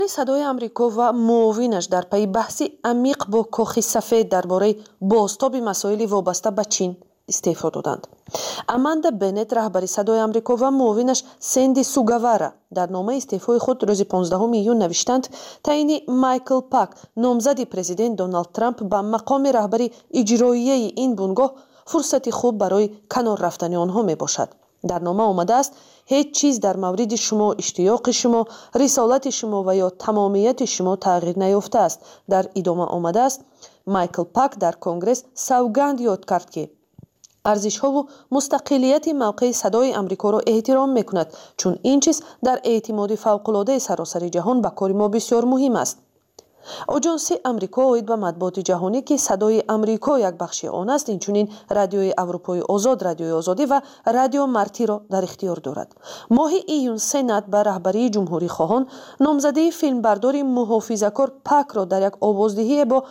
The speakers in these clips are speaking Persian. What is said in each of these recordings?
صدای آمریکا و معاونش در پی بحثی عمیق با کاخ سفید درباره بازتاب مسائل وابسته به چین استعفا دادند. اماندا بنت رهبر صدای آمریکا و معاونش سندی سوگاوارا در نامه استعفای خود روز 15 میلیون نوشتند تعیین مایکل پاک نامزد پرزیدنت دونالد ترامپ به مقام رهبری اجرایی این بنگاه فرصتی خوب برای کنار رفتن آنها می باشد. در نامه آمده است هیچ چیز در مورد شما، اشتیاق شما، رسالت شما و یا تمامیت شما تغییر نیافته است. در ادامه آمده است مایکل پاک در کنگره سوگند یاد کرد که ارزش‌ها و مستقلیت موقع صدای آمریکا را احترام می‌کند، چون این چیز در اعتماد فوق‌العاده سراسر جهان به کار ما بسیار مهم است. آژانس آمریکا اوید به مطبوعات جهانی که صدای آمریکا یک بخش آن است، اینچنین رادیوی اروپای آزاد، رادیوی آزادی و رادیو مارتی را در اختیار دارد. ماه ایون سنات به رهبری جمهوری خواهان نامزده فیلمبردار محافظه‌کار پاک را در یک آوازدهی با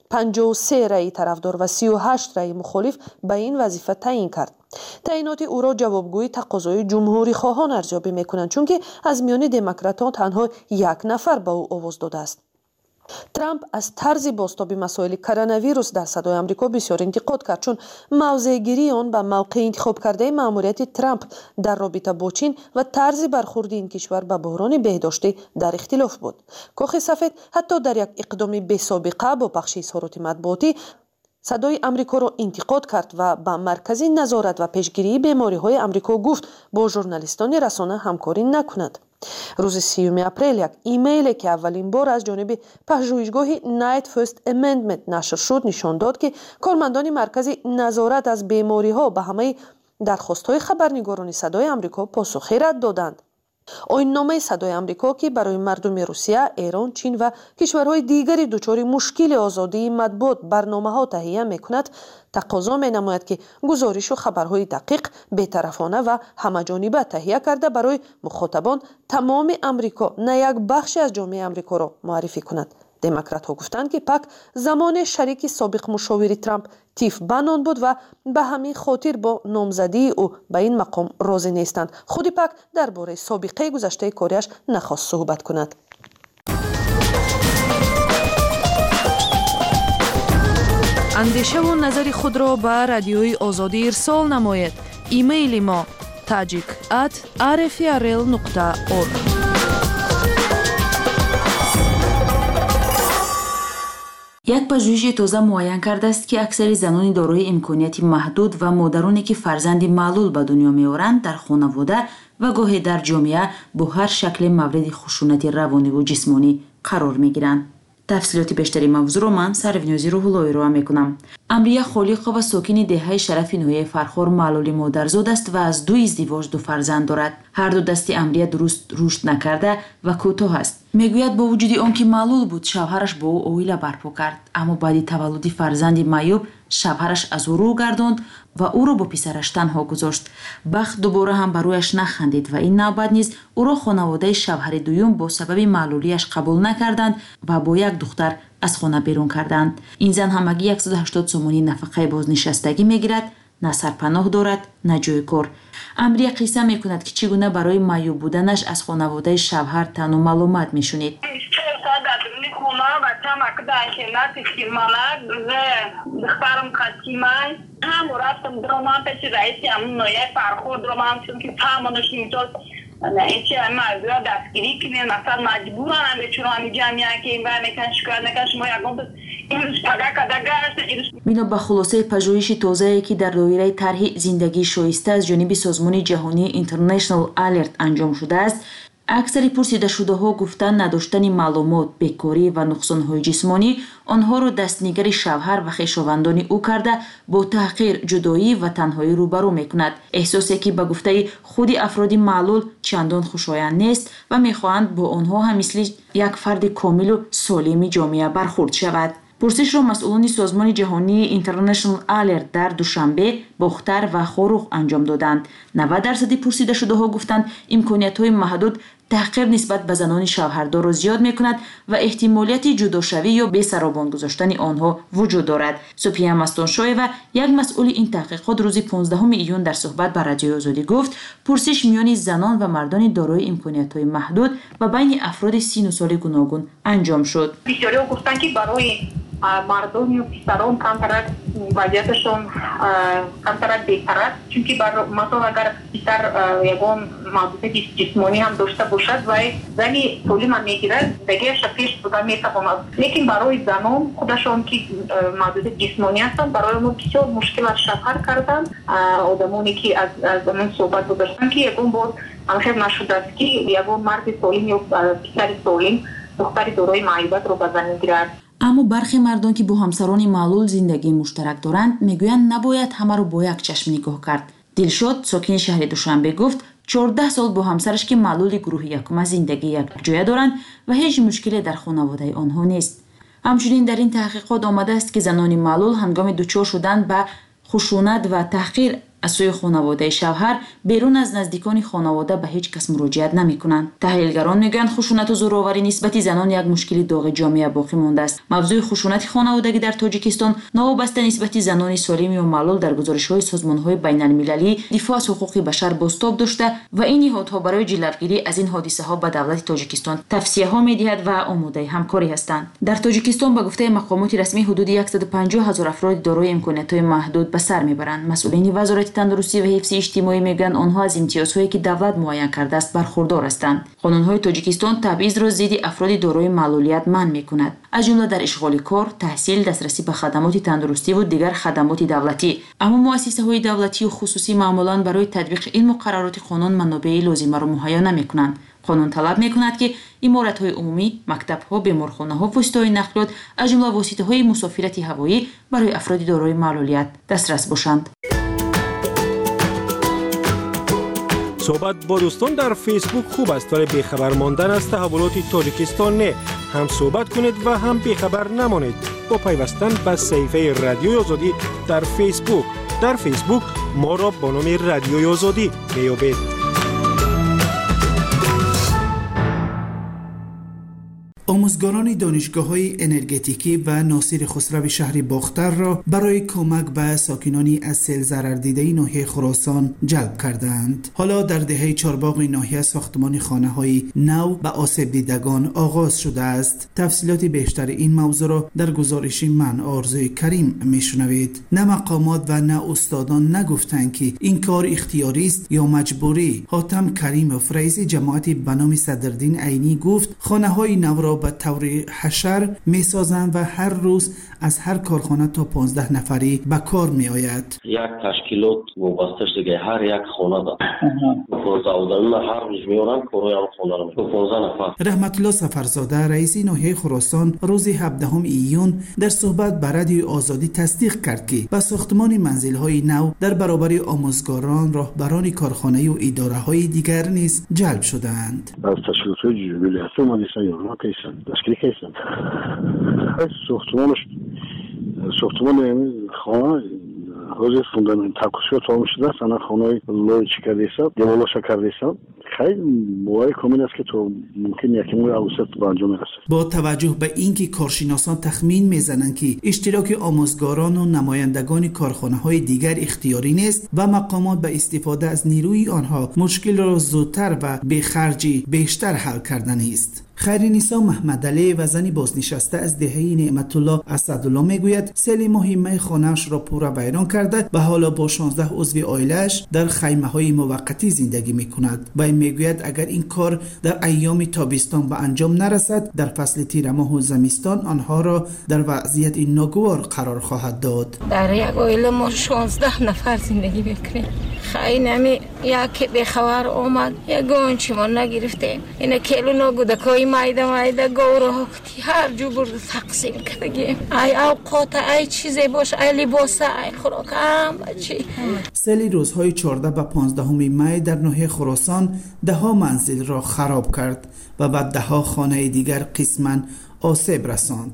53 رأی طرفدار و 38 رأی مخالف به این وظیفه تعیین کرد. تعیینات او را جوابگوی تقاضای جمهوری خواهان ارزیابی می‌کنند، چون که از میان دموکراتان تنها یک نفر به او آواز داده است. ترامپ از طرز بازتاب مسائل کرونا ویروس در صدای آمریکا بسیار انتقاد کرد، چون موضع‌گیری آن به موقع انتخاب کرده مأموریت ترامپ در رابطه با چین و طرز برخورد این کشور به بحران بهداشتی در اختلاف بود. کاخ سفید حتی در یک اقدام بی‌سابقه با بخش اظهارات مطبوعاتی صدای آمریکا را انتقاد کرد و به مرکز نظارت و پیشگیری بیماری‌های آمریکا گفت با ژورنالیستان رسانه همکاری نکند. روز 30 اپریل یک ایمیلی که اولین بار از جانب پژوهشگاه نایت فرست امندمنت نشر شد نشان داد که کارمندان مرکز نظارت از بیماری‌ها به همه درخواست‌های خبرنگاران صدای آمریکا پاسخی رد دادند. آیین‌نامه صدای آمریکا که برای مردم روسیه، ایران، چین و کشورهای دیگری دچار مشکل آزادی مطبوعات برنامه‌ها تهیه می‌کند، تقاضا می‌نماید که گزارش و خبرهای دقیق، بی‌طرفانه و همه‌جانبه تهیه کرده برای مخاطبان تمام آمریکا نه یک بخش از جامعه آمریکا را معرفی کند. دموکرات‌ها گفتند که پاک زمان شریک سابق مشاور ترامپ تیف بنان بود و به همین خاطر با نامزدی او به این مقام راضی نیستند. خود پاک درباره سابقه گذشته کاریش نخواست صحبت کند. اندیشه و نظر خود را به رادیوی آزادی ارسال نماید. ایمیل ما tajik@rfrl.org. یک پژوهش تازه معین کرده است که اکثر زنان دارای امکانیت محدود و مادرانی که فرزند معلول به دنیا می‌آورند در خانواده و گاهی در جامعه با هر شکل مورد خشونت روانی و جسمانی قرار می‌گیرند. تفصیلات بیشتری موضوع را من سرونیازی روح الله ارائه می‌کنم. امریه خالقه و ساکن دهه شرف نوحه فرخار معلول مادرزاد است و از 2 ازدواج 2 فرزند دارد. هر دو دست امریه درست رشد نکرده و کوتاه است. میگوید با وجود آنکه معلول بود شوهرش با او عائله برپا کرد، اما بعد تولد فرزند معیوب شوهرش از او رو گرداند و او را با پسرش تنها گذاشت. بخت دوباره هم برایش نخندید و این نوبت نیز او را خانواده شوهر دوم با سبب معلولیش قبول نکردند و با یک دختر از خانه بیرون کردند. این زن همگی 180 سومانی نفقه بازنشستگی میگیرد، نه سرپناه دارد نه جای کار. امریه قصه میکند که چگونه برای معیوب بودنش از خانواده شوهر تنها معلومات میشنید. مینا به خلاصه پژوهش تازه‌ای که در دایره طرح زندگی شایسته از جانب سازمان جهانی اینترنشنال آلرت انجام شده است، اکثر پرسیده شده ها گفتند نداشتن معلومات، بیکاری و نقصان‌های جسمانی آنها را دستنگر شوهر و خویشاوندان او کرده با تحقیر، جدایی و تنهایی روبرو می‌کند. احساسی که به گفته خود افراد معلول چندان خوشایند نیست و می‌خواهند با آنها هم مثل یک فرد کامل و سالم جامعه برخورد شود. پرسش را مسئولان سازمان جهانی اینترنشنال آلرت در دوشنبه باختر و خاروخ انجام دادند. 90% پرسیده شده ها گفتند امکانیت‌های محدود تحقیر نسبت به زنان شوهردار را زیاد می‌کند و احتمالیت جداشوی یا بی‌سرابان گذاشتن آنها وجود دارد. سوفیا مستونشویوا یک مسئول این تحقیقات روز 15 ایون در صحبت با رادیوی آزادی گفت پرسش میان زنان و مردان دارای امکانیت‌های محدود و بین افراد سن و سال گوناگون انجام شد. بسیاری گفتند که برای مردم و پسران کمتر وضعیتشون کمتر بهتر است، چون که مثلا اگر پسر یگان محدودیت جسمانی هم داشته باشد و زنی سالم هم میگیرد دیگه پیش بردن میتواند، لیکن برای زنان خودشون که محدودیت جسمانی هستند برای ما بسیار مشکل سفر کردن. آدمانی که از زمان صحبت گذاشتن که یگان بار همخیر نشده است که یگان مرد سالم یا پسر سالم دختری دارای معیوبیت رو به زن میگیرد. اما برخی مردان که با همسران معلول زندگی مشترک دارند میگویند نباید همه رو با یک چشم نگاه کرد. دلشاد ساکن شهر دوشنبه گفت 14 سال با همسرش که معلول گروه یکم زندگی یک جای دارند و هیچ مشکلی در خانواده آنها نیست. همچنین در این تحقیقات آمده است که زنان معلول هنگام دچار شدن به خشونت و تحقیر از سوی خانواده شوهر بیرون از نزدیکان خانواده به هیچ کس مراجعت نمی‌کنند. تحلیلگران میگویند خشونت و زورآوری نسبت زنان یک مشکل داغ جامعه باقی مانده است. موضوع خشونت خانوادگی در تاجیکستان نوابسته نسبت زنان سالم و معلول در گزارش‌های سازمان‌های بین‌المللی دفاع از حقوق بشر بازتاب داشته و این نهادها برای جلوگیری از این حادثه‌ها به دولت تاجیکستان توصیه‌ها می‌دهد و آماده همکاری هستند. در تاجیکستان به گفته مقامات رسمی حدود 150,000 افراد دارای امکانات‌های محدود به سر میبرند. مسئولین وزارت تندرستی و حفظ اجتماعی میگن آنها از امتیازهایی که دولت معین کرده است برخوردار هستند. قانون‌های تاجیکستان تبعیض را ضد افراد دارای معلولیت منع می‌کند، از جمله در اشغال کار، تحصیل، دسترسی به خدمات تندرستی و دیگر خدمات دولتی. اما مؤسسه‌های دولتی و خصوصی معمولاً برای تطبیق این مقررات قانون منابع لازمه را مهیا نمی‌کنند. قانون طلب می‌کند که عمارت‌های عمومی، مکتب‌ها، بیمارخانه‌ها، وسایل نقلیات از جمله واسطه‌های مسافرت هوایی برای افراد دارای معلولیت دسترس باشند. صحبت با دوستان در فیسبوک خوب است ولی بیخبر ماندن از تحولات تاجیکستان نه. هم صحبت کنید و هم بیخبر نمانید با پیوستن به صفحه رادیوی آزادی در فیسبوک. در فیسبوک ما را با نام رادیوی آزادی میابید. آموزگاران دانشگاه‌های انرژتیکی و ناصر خسرو شهر باختر را برای کمک به ساکنانی از سیل ضرر دیده ناحیه خراسان جلب کردند. حالا در دهه چارباغ ناحیه ساختمان خانه‌های نو به آسیب دیدگان آغاز شده است. تفصیلات بیشتر این موضوع را در گزارش من آرزوی کریم میشنوید. نه مقامات و نه استادان نگفتند که این کار اختیاری است یا مجبوری. حاتم کریم فریزی جماعت به نام صدرالدین عینی گفت خانه‌های نو را به طور حشر می سازند و هر روز از هر کارخانه تا 15 نفری به کار می آید. یک تشکیلات وابسته دیگه هر یک خانه دارد. 15 آدمی هر روز میارن کارهای هم خانه رو 15 نفر. رحمت الله سفرزاده رئیس ناحیه خراسان روز 17 ایون در صحبت با رادیوی آزادی تصدیق کرد که به ساختمان منزل‌های نو در برابر آموزگاران، راهبران کارخانه و اداره‌های دیگر نیز جلب شدند. از تشکیلات جوبیلی هست اومدیسن یا کیسن تشکیل کیسن ساختمان خانه روز فوندامنت تکوسیو تمام شده است. انا خانه لوی چی کرده است دیوالش کرده است. خیلی موای کامل است که تو ممکن یکی موی اوسط به انجام برسد. با توجه به اینکه کارشناسان تخمین میزنند که اشتراک آموزگاران و نمایندگان کارخانه‌های دیگر اختیاری نیست و مقامات به استفاده از نیروی آنها مشکل را زودتر و به خرجی بیشتر حل کردن است. خیرنسا محمد علی و زنی بازنشسته از دهه نعمت الله اسدالله میگوید سیل مهمه خانه‌اش را پورا ویران کرده و حالا با 16 عضو عائله‌اش در خیمه‌های موقتی زندگی می‌کند. و میگوید اگر این کار در ایام تابستان به انجام نرسد در فصل تیر ماه و زمستان آنها را در وضعیت ناگوار قرار خواهد داد. در یک عائله ما 16 نفر زندگی می‌کنیم. خیلی نمی یک به خبر اومد یگان چی ما نگرفتیم. اینا کلو نگودکای مایده گورو هکتی هر جو برد تقسیم کردگیم. ای اوقات ای چیزی باش ای لباس ای خوراک چی. سیل روزهای 14 و 15 می در ناحیه خراسان 10 منزل را خراب کرد و بعد 10 خانه دیگر قسماً آسیب رساند.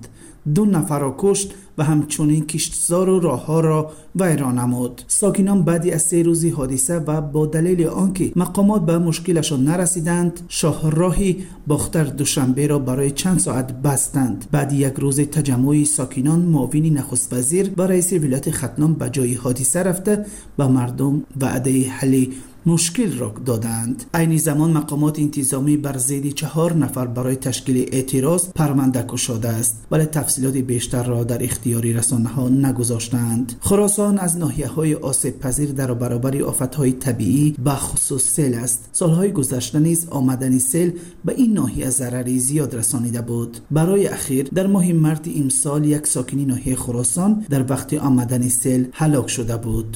2 نفر را کشت و همچنین کشتزار و راهها را ویران نمود. ساکنان بعدی از 3 روزی حادثه و با دلیل آنکه مقامات به مشکلشان نرسیدند، شاهراهی باختر دوشنبه را برای چند ساعت بستند. بعد یک روز تجمع ساکنان، معاون نخست وزیر و رئیس ولایت ختلان به جای حادثه رفته و مردم وعده حل مشکل را دادند. عین زمان مقامات انتظامی بر ضد 4 نفر برای تشکیل اعتراض پرونده گشوده است، ولی تفصیلات بیشتر را در اختیار رسانه‌ها نگذاشتند. خراسان از ناحیه‌های آسیب پذیر در برابر آفت‌های طبیعی به خصوص سیل است. سالهای گذشته نیز آمدن سیل به این ناحیه ضرری زیاد رسانیده بود. برای اخیر در ماه مارس امسال یک ساکن ناحیه خراسان در وقت آمدن سیل هلاک شده بود.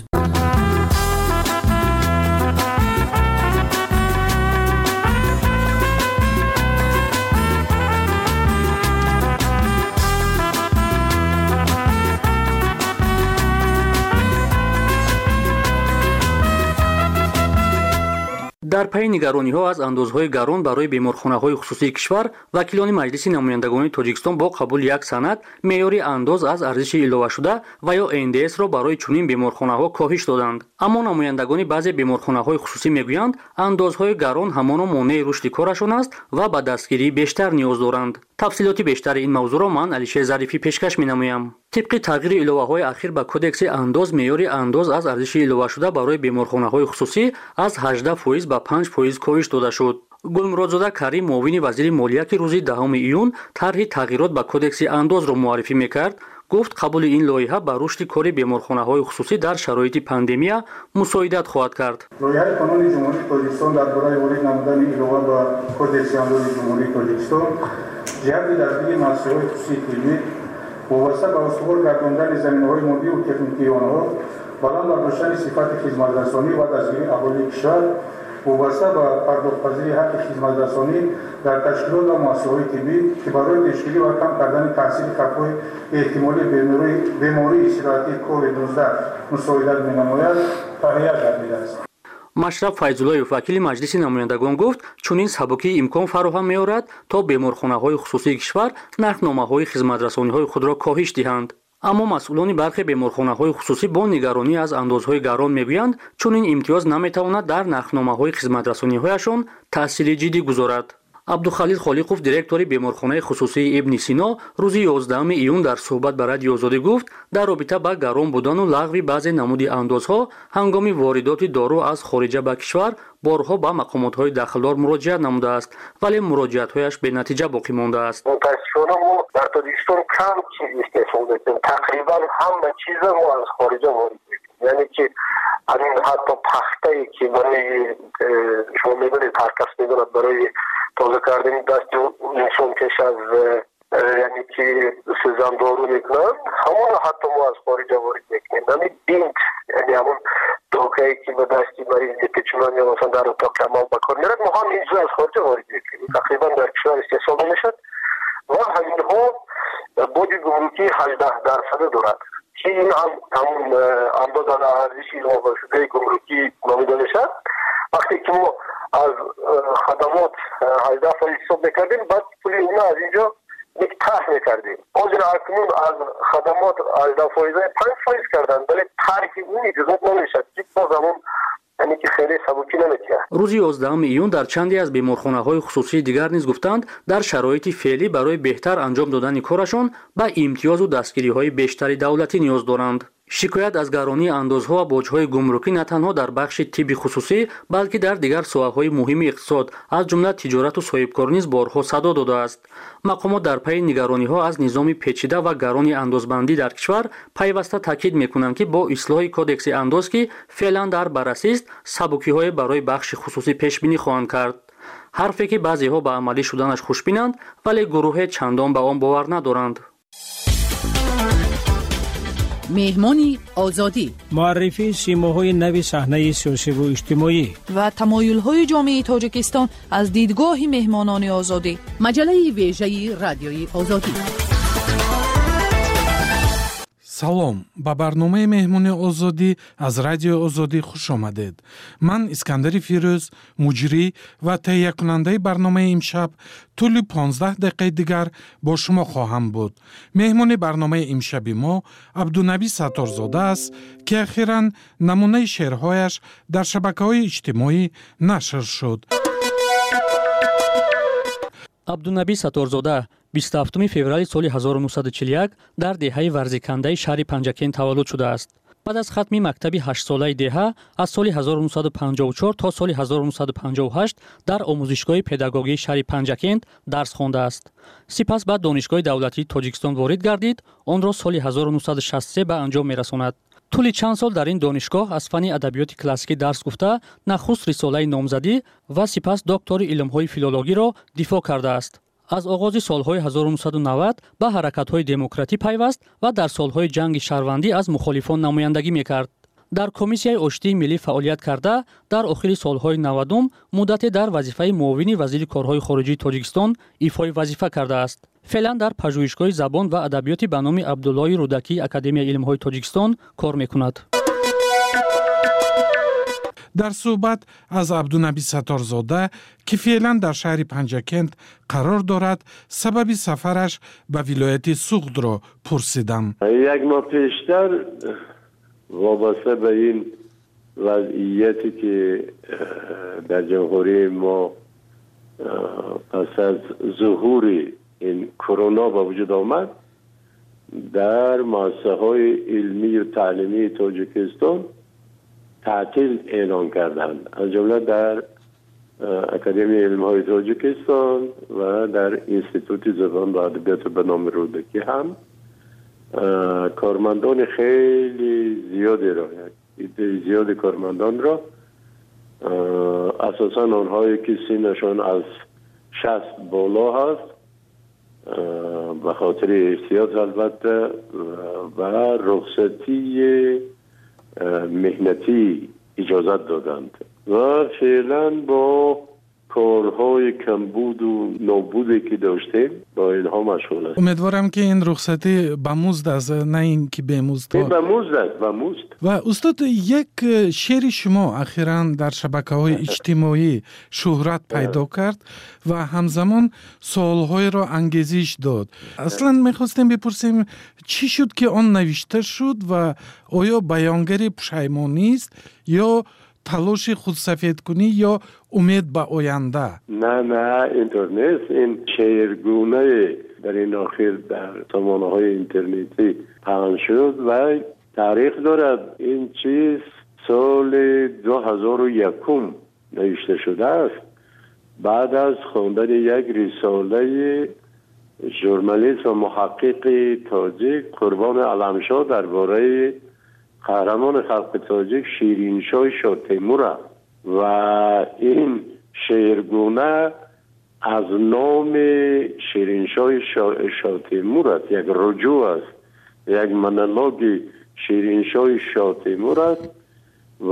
در پی نگرانی‌ها از اندازهای گران برای بیمارخانه‌های خصوصی کشور، وکیلان مجلس نمایندگان تاجیکستان با قبول یک سند معیاری انداز از ارزش ایلاوه شده و یا NDS را برای چنین بیمارخانه‌ها کاهش دادند. اما نمایندگان بعضی بیمارخانه‌های خصوصی میگویند اندازهای گران همان مانع رشد کارشان است و به دستگیری بیشتر نیاز دارند. تفصیلات بیشتر این موضوع را من علیشه ظریفی پیشکش می‌نمایم. طبق تغییر ایلاوه‌های اخیر به کدکس انداز، معیار انداز از ارزش ایلاوه شده برای بیمارخانه‌های خصوصی از 18% به 5% کاهش داده شد. گلمرادزاده کریم، معاون وزیر مالیه که روز 10 ایون طرح تغییرات به کدکس انداز را معرفی می‌کرد، گفت قبول این لایحه به رشد کار بیمارخانه‌های خصوصی در شرایط پاندمیا مساعدت خواهد کرد. لایحه قانون جمهوری تاجیکستان درباره وارد نمودن ایلاوه به کدکس انداز جمهوری تاجیکستان جهت دستگیری مسائل خصوصی علمی وابسته به استوار گرداندن زمینه‌های مالی و تکنیکی آنها، بلند برداشتن صفت خدمترسانی و دستگیری اهالی کشور، وابسته به پرداخت‌پذیری حق خدمترسانی در تشکیلات و مؤسسه‌های طبی که برای پیشگیری و کم کردن تاثیر خطرهای احتمالی بیماری سرطانی کووید-19 مساعدت می‌نماید تهیه گردیده است. مشرف فیض‌الله، وکیل مجلس نمایندگان، گفت چنین سبکی امکان فراهم می‌آورد تا بیمارخانه‌های خصوصی کشور نرخنامه‌های خدمترسانی‌های خود را کاهش دهند. اما مسئولان برخی بیمارخانه‌های خصوصی با نگرانی از اندازهای گران می‌گویند چنین امتیاز نمی‌تواند در نرخنامه‌های خدمترسانی‌هایشان تأثیر جدی گذارد. عبدالخلیل خالقوف، دیرکتور بیمارخانه خصوصی ابن سینا، روز 11 ایون در صحبت با رادیو آزادی گفت در رابطه با گران بودن و لغو بعضی نمود اندازها هنگام واردات دارو از خارج به کشور بارها به مقامات‌های داخلدار مراجعه نموده است، ولی مراجعت‌هایش به نتیجه باقی مانده است. متأسفانه ما در تاجیکستان کم چیز استفاده کنیم. تقریبا همه چیز ما از خارج وارد می‌کنیم. یعنی که همین حتی پخته‌ای که برای شما می‌بینید هر کس می‌داند برای تازه کردن دست انسان پیش از یعنی که سوزن دارو میکنن، همون حتی ما از خارج وارد میکنیم. همین بینت، یعنی همون دوکه‌ای که به دستی مریض پیچونن یا مثلا در اتاق کمال بکار میرد، ما هم اینجا از خارج وارد میکنیم. تقریبا در کشور استحصال نمیشد و همین ها بودی گمرکی 18% دارد که این هم همون انداز ارزش ایلاوه شده گمرکی نامیده میشد. وقتی که ما از خدمات 18% حساب میکردیم، بعد پولی اونا از اینجا طرح میکردیم. آزیر اکنون از خدمات 18% 5% کردن، ولی طرح اون اجازت نمیشد که با زمان یعنی که خیلی سبکی نمیتونه. روز 11 ایون در چندی از بیمارخانه‌های خصوصی دیگر نیز گفتند در شرایط فعلی برای بهتر انجام دادن کارشان به امتیاز و دستگیری‌های بیشتری دولتی نیاز دارند. شکایت از گرانی اندازها و باج‌های گمرکی نه تنها در بخش طب خصوصی بلکه در دیگر ساحه‌های مهم اقتصاد از جمله تجارت و صاحبکاری نیز بارها صدا داده است. مقامات در پی نگرانی‌ها از نظام پیچیده و گران اندازبندی در کشور پیوسته تاکید می‌کنند که با اصلاح کدکس انداز که فعلا در بررسی است، سبکی‌های برای بخش خصوصی پیش‌بینی خواهند کرد. حرفی که بعضی‌ها به عملی شدنش خوشبینند ولی گروه چندان به آن باور ندارند. مهمانی آزادی، معرفی سیماهای نوی صحنه سیاسی و اجتماعی و تمایل‌های جامعه تاجیکستان از دیدگاه مهمانان آزادی. مجله ویژه رادیوی آزادی. салом, ба барномаи меҳмони озодӣ аз радиои озодӣ хуш омадед. Ман Искандари Фирӯз, муҷрӣ ва таҳиякунандаи барномаи имшаб тӯли 15 дақиқаи дигар бо шумо хоҳам буд. меҳмони барномаи имшаби мо Абдунаби Сатторзода аст, ки ахиран намунаи шеърҳояш дар шабакаҳои иҷтимоӣ нашр шуд. абдунаби Сатторзода 27 феврали соли 1941 дар деҳаи варзикандаи шаҳри Панҷакен таваллуд шудааст. баъд аз хатми мактаби 8-солаи деҳа аз соли 1954 то соли 1958 дар омӯзишгоҳи педагогии шаҳри Панҷакент дарс хондааст. сипас ба донишгоҳи давлатии Тоҷикистон ворид гардид, онро соли 1963 ба анҷом мерасонад. тӯли чанд сол дар ин донишгоҳ аз фанни адабиёти классикӣ дарс гуфта, нахуст рисолаи номзадӣ ва сипас доктори илмҳои филологиро дифоъ кардааст. аз оғози солҳои 1990 ба ҳаракатҳои демократӣ пайваст ва дар солҳои ҷанги шаҳрвандӣ аз мухолифон намояндагӣ мекард. дар комиссияи оштии миллӣ фаъолият карда, дар охири солҳои 90 муддате дар вазифаи муовини вазири корҳои хориҷии Тоҷикистон ифои вазифа кардааст. феълан дар пажӯҳишгоҳи забон ва адабиёти ба номи Абдуллои Рӯдакии Академияи илмҳои Тоҷикистон кор мекунад. дар суҳбат аз Абдунаби Сатторзода, ки феълан дар шаҳри Панҷакент қарор дорад, сабаби сафараш ба вилояти Суғдро пурсидам. як моҳ пештар вобаста ба ин вазъияте ки дар ҷамҳурии мо пас аз зуҳури ин корона ба вуҷуд омад, дар муассисаҳои илмию таълимии Тоҷикистон تعطیل اعلان کردند، از جمله در اکادمی علم‌های تاجیکستان و در انستیتوت زبان و ادبیات به نام رودکی هم کارمندان خیلی زیادی را، زیاد کارمندان را، اساساً آنهایی که سنشان از 60 بالا هست، به خاطر احتیاط البته و رخصتی مهنتی اجازت دادند و فعلا با کارهای کمبود و نابودی که داشتیم با اینها مشغول است. امیدوارم که این رخصتی به مزد است، نه این که به مزد. به مزد است، به مزد. و استاد، یک شعر شما اخیراً در شبکه‌های اجتماعی شهرت پیدا کرد و همزمان سوال‌های را انگیزش داد. اصلاً می‌خواستیم بپرسیم چی شد که آن نوشته شد و آیا بیانگر پشیمانی است یا تلاش خودسفید کنی یا امید به آینده؟ نه اینطور نیست. این شعرگونه در این آخر در سامانه‌های اینترنتی پخش شد و تاریخ دارد. این چیز سال 2001 نوشته شده است، بعد از خواندن یک رساله ژورنالیست و محقق تاجیک قربان علمشاه درباره قهرمان خلق تاجیک شیرینشاه شاه تیمور و این شعرگونه از نام شیرینشاه شاه تیمور است، یک رجوع است، یک مونولوگ شیرینشاه شاه تیمور است و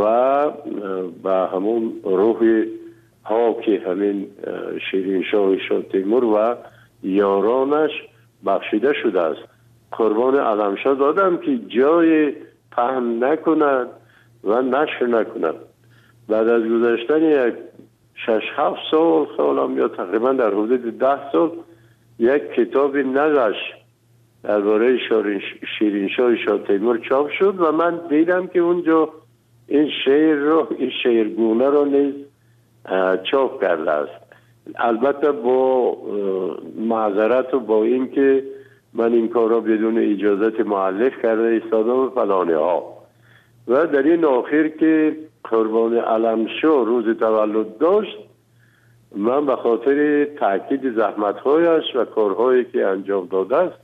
با همون روح پاک همین شیرینشاه شاه تیمور و یارانش بخشیده شده است. قربان علمشاه دادم که جای پهن نکنند و نشر نکنند. بعد از گذشتن یک 6-7 سال یا تقریبا در حدود 10 سال یک کتاب نقش درباره شیرینشاه شاه تیمور چاپ شد و من دیدم که اونجا این شعرگونه رو نیز چاپ کرده است. البته با معذرت و با این که من این کار را بدون اجازت مؤلف کرده ایستادم و فلانه ها. و در این آخر که قربان علمشاه روز تولد داشت، من به خاطر تاکید زحمت‌هایش و کارهایی که انجام داده است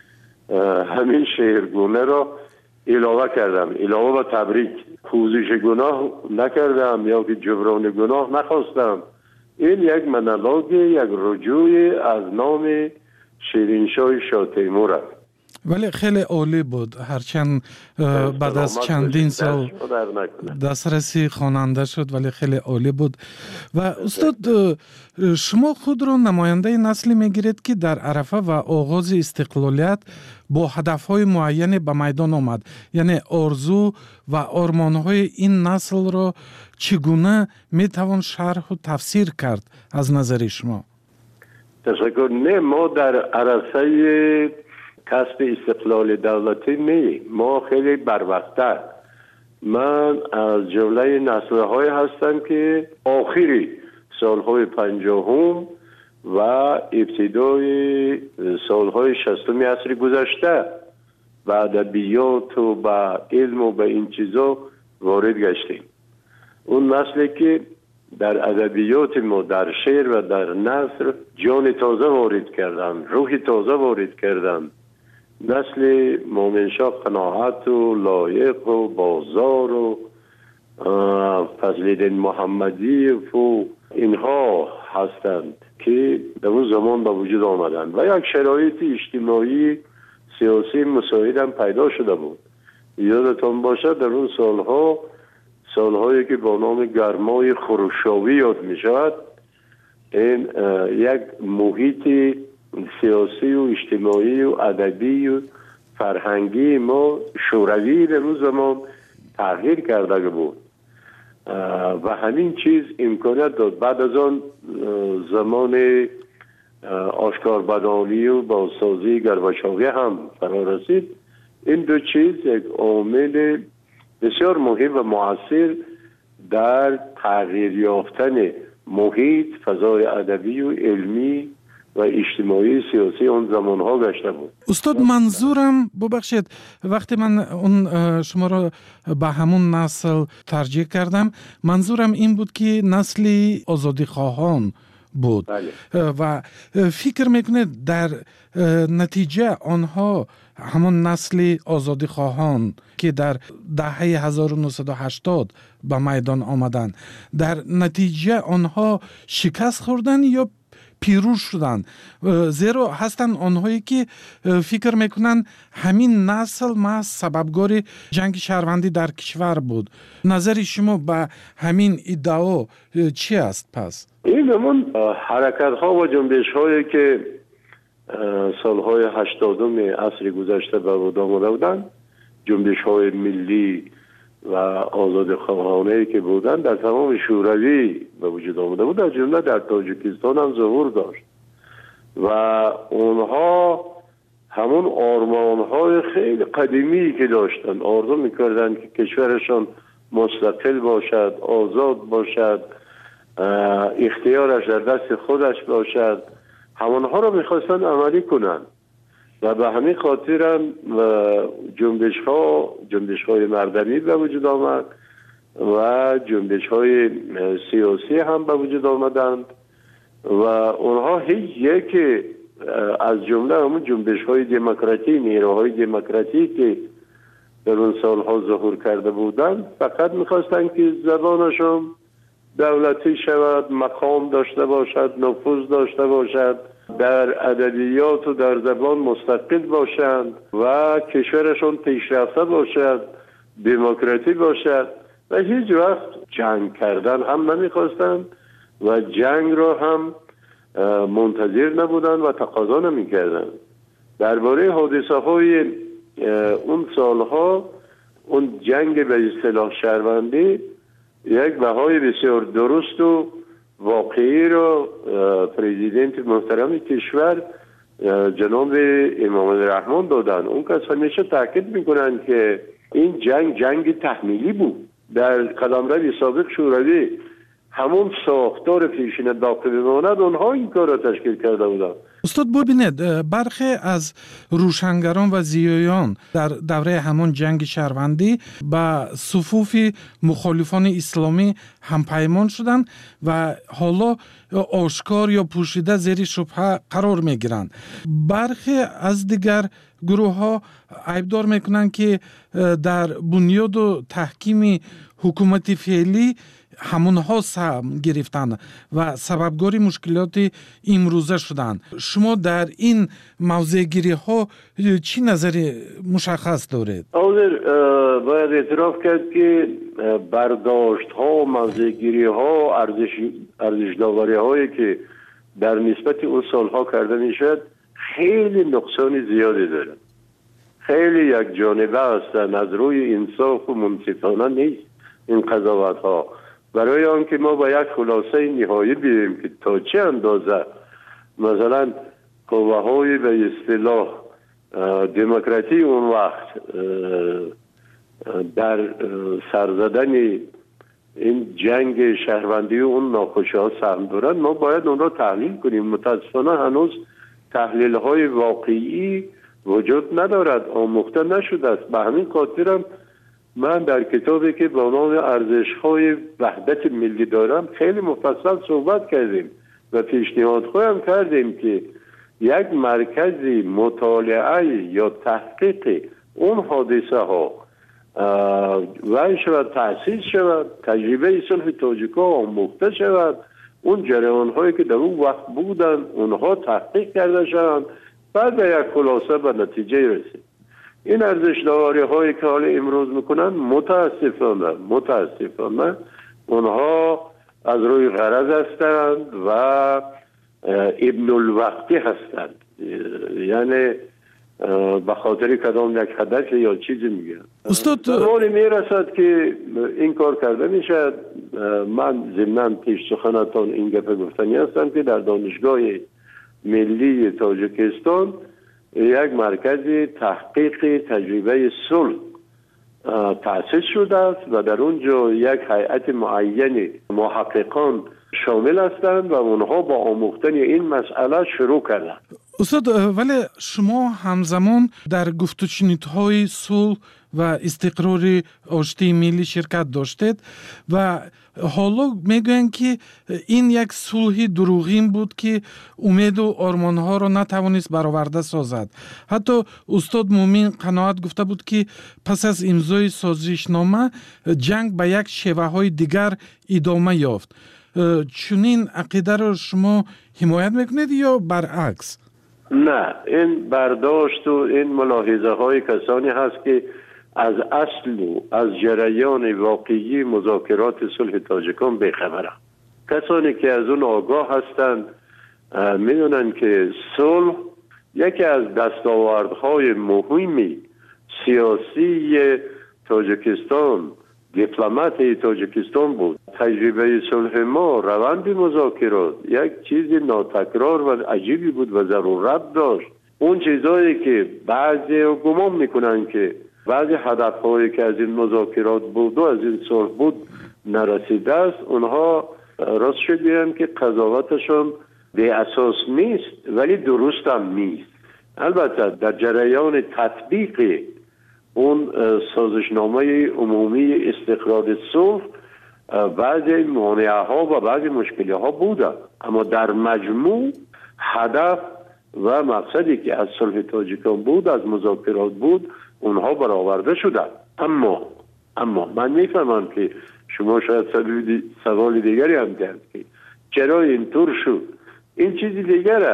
همین شعرگونه را علاوه کردم، علاوه و تبریک. پوزش گناه نکردم یا که جبران گناه نخواستم. این یک مونولوگ، یک رجوع از نام شیرینشاه شاه تیمور است. ولی خیلی عالی بود، هرچند بعد از چندین سال دسترسی خواننده شد ولی خیلی عالی بود. و استاد شما خود را نماینده نسلی میگیرید که در عرفه و آغاز استقلالیت با هدفهای معین به میدان آمد، یعنی آرزو و آرمانهای این نسل را چگونه میتوان شرح و تفسیر کرد از نظر شما؟ تشکر. نه، ما در عرصه کسب استقلال دولتی نه، ما خیلی بروقت‌تر. من از جمله نسل‌های هستم که آخری سالهای 50 و ابتدای سالهای 60 عصر گذشته به ادبیات و به علم و به این چیزا وارد گشتیم. اون نسلی که در ادبیات ما، در شعر و در نثر جان تازه وارد کردن، روح تازه وارد کردن. نسل مومنشاه قناعت و لایق و بازار و فضل‌الدین محمدی و اینها هستند که در اون زمان به وجود آمدن و یک شرایط اجتماعی سیاسی مساعد هم پیدا شده بود. یادتان باشد در اون سالهایی که با نام گرمای خروشاوی یاد می شود، این یک محیط سیاسی و اجتماعی و ادبی و فرهنگی ما شوروی در اون زمان تغییر کرده بود و همین چیز امکانیت داد. بعد از آن زمان آشکاربدانی و بازسازی گرباچوی هم فرا رسید. این دو چیز یک عامل بسیار مهم و مؤثر در تغییر یافتن محیط، فضای ادبی و علمی و اجتماعی سیاسی اون زمانها گشته بود. استاد منظورم، ببخشید وقتی من اون شما را به همون نسل ترجیح کردم، منظورم این بود که نسلی آزادی خواهان بود. بله. و فکر میکنه در نتیجه آنها همون نسل آزادی خواهان که در دهه 1980 به میدان آمدن، در نتیجه آنها شکست خوردن یا پیروز شدن؟ زیرا هستن آنهایی که فکر میکنن همین نسل محض سببگار جنگ شهروندی در کشور بود. نظر شما به همین ادعا چی است پس؟ این همون حرکت ها و جنبش هایی که سالهای 80 عصر گذشته به وجود آمده بودند، جنبش های ملی و آزاد خواهانه که بودن در تمام شوروی به وجود آمده بود، در جمله در تاجیکستان هم ظهور داشت و اونها همون آرمان های خیلی قدیمی که داشتن، آرزو میکردن که کشورشان مستقل باشد، آزاد باشد، اختیارش در دست خودش باشد، همونها رو میخواستن عملی کنن و به همین خاطر هم جنبش های مردمی به وجود آمد و جنبش های سیاسی هم به وجود آمدند و اونها هیچ یک از جمله همون جنبش های دموکراتی، نیروهای دموکراتی که در اون سالها ظهور کرده بودند فقط میخواستن که زبانشون دولتی شود، مقام داشته باشد، نفوذ داشته باشد، در ادبیات و در زبان مستقل باشند و کشورشون پیشرفته باشد، دموکراتی باشد و هیچ وقت جنگ کردن هم نمیخواستند و جنگ را هم منتظر نبودند و تقاضا نمیکردند. درباره حادثه های اون سالها، اون جنگ به اصطلاح شهروندی یک بهای بسیار درست و واقعی را پرزیدنت محترم کشور جناب امام الرحمن دادن. اون کس همیشه تاکید میکنن که این جنگ تحمیلی بود. در قلمرو سابق شوروی همون ساختار پیشین باقی بماند، اونها این کار را تشکیل کرده بودن. استاد ببینید، برخی از روشنگران و زیایان در دوره همون جنگ شهروندی به صفوف مخالفان اسلامی همپیمان شدند و حالا آشکار یا پوشیده زیر شبهه قرار میگیرند. برخی از دیگر گروه ها عیبدار میکنند که در بنیاد و تحکیم حکومت فعلی همونها سهم گرفتن و سببگاری مشکلات امروزه شدن. شما در این موضوع گیری ها چی نظری مشخص دارید؟ باید اعتراف کرد که برداشت ها، موضوع گیری ها، ارزش داوری هایی که در نسبت اون سالها کرده میشد خیلی نقصان زیادی دارد. خیلی یک جانبه هستند، از روی انصاف و منصفانه نیست این قضاوت ها. برای آنکه ما با یک خلاصه نهایی بیاییم که تا چه اندازه مثلا قوه های به اصطلاح دموکراتی اون وقت در سرزدن این جنگ شهروندی و اون ناخوشی ها سهم دارن، ما باید اون را تحلیل کنیم. متاسفانه هنوز تحلیل های واقعی وجود ندارد، آموخته نشده است. به همین خاطرم من در کتابی که با نام ارزش های وحدت ملی دارم خیلی مفصل صحبت کردیم و پیشنهاد خواهم کردیم که یک مرکزی مطالعه یا تحقیق اون حادثه ها و شود تأسیس شود، تجربه صلح تاجیک‌ها آموخته شود، اون جریان هایی که در اون وقت بودن اونها تحقیق کرده شوند، بعد به یک خلاصه به نتیجه رسید. این ارزش داوری هایی که حالا امروز میکنن متاسفانه اونها از روی غرض هستند و ابن الوقتی هستند، یعنی به خاطر کدام یک هدف یا چیزی میگن. زمانی میرسد که این کار کرده میشد. من ضمناً پیش سخنتان این گپ گفتنی هستم که در دانشگاه ملی تاجیکستان یک مرکز تحقیق تجربه صلح تأسیس شده است و در اونجا یک هیئت معین محققان شامل هستند و اونها با آموختن این مسئله شروع کردند. استاد، ولی شما همزمان در گفت و شنودهای صلح و استقرار آشتی ملی شرکت داشتید و حالا میگوین که این یک صلح دروغین بود که امید و آرمانها را نتوانست برآورده سازد. حتی استاد مومن قناعت گفته بود که پس از امضای سازشنامه جنگ به یک شیوه های دیگر ادامه یافت. چنین عقیده را شما حمایت میکنید یا برعکس؟ نه، این برداشت و این ملاحظه های کسانی هست که از اصل و از جریان واقعی مذاکرات صلح تاجیکان بیخبرند. کسانی که از اون آگاه هستند میدونن که صلح یکی از دستاوردهای مهمی سیاسی تاجیکستان، دیپلمات تاجیکستان بود. تجربه صلح ما، روند مذاکرات یک چیز ناتکرار و عجیبی بود و ضرورت داشت. اون چیزایی که بعضی گمان میکنن که بعضی هدفهایی که از این مذاکرات بود و از این صلح بود نرسیده است، اونها راست شد بیان که قضاوتشون بی اساس نیست ولی درست هم نیست. البته در جریان تطبیق اون سازشنامه عمومی استقرار صلح بعضی مانعه ها و بعضی مشکلی ها بوده، اما در مجموع هدف و مقصدی که از صلح تاجیکان بود، از مذاکرات بود، اونها برآورده شده. اما من میفهمم که شما شاید سوال دیگری هم دارید که چرا اینطور شد. این چیزی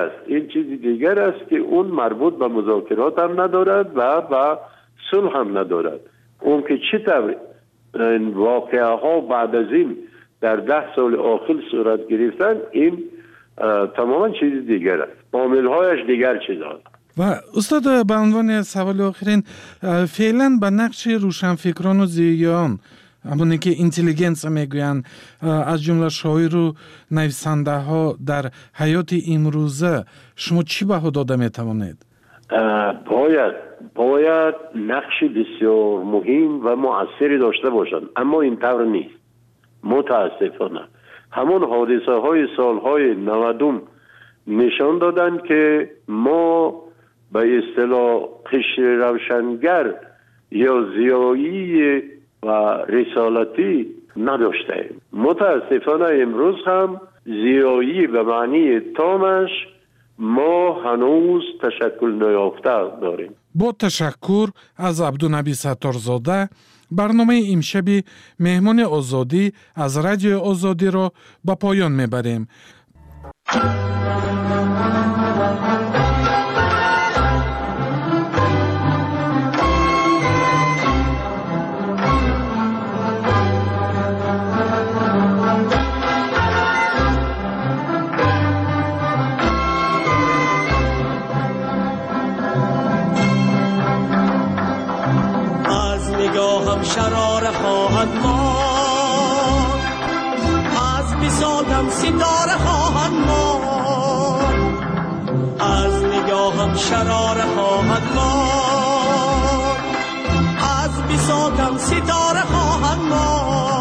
دیگر است که اون مربوط به مذاکرات هم ندارد و به صلح هم ندارد. اون که چطور این واقعه ها بعد از این در 10 سال آخر صورت گرفتن، این تماما چیز دیگر است. عامل‌هایش دیگر چیز است. و استاد، به عنوان سوال آخرین، فعلا به نقش روشنفکران و زیان، همونی که اینتلیجنس میگوین، از جمله شاعر و نویسنده ها در حیات امروزه، شما چی بها داده میتوانید؟ باید نقش بسیار مهم و مؤثری داشته باشند، اما این طور نیست. متاسفانه همون حادثه های سالهای 90 نشان دادن که ما به اصطلاح قشر روشنگر یا زیایی و رسالتی نداشتیم. متاسفانه امروز هم زیایی به معنی تامش ما هنوز تشکل نیافته داریم. با تشکر از عبدالنبی ستارزاده، برنامه امشب مهمان آزادی از رادیو آزادی را به پایان میبریم. نگاهم شراره خواهد ماند، از بساطم ستاره خواهد ماند، از نگاهم شراره خواهد ماند، از بساطم ستاره خواهد ماند.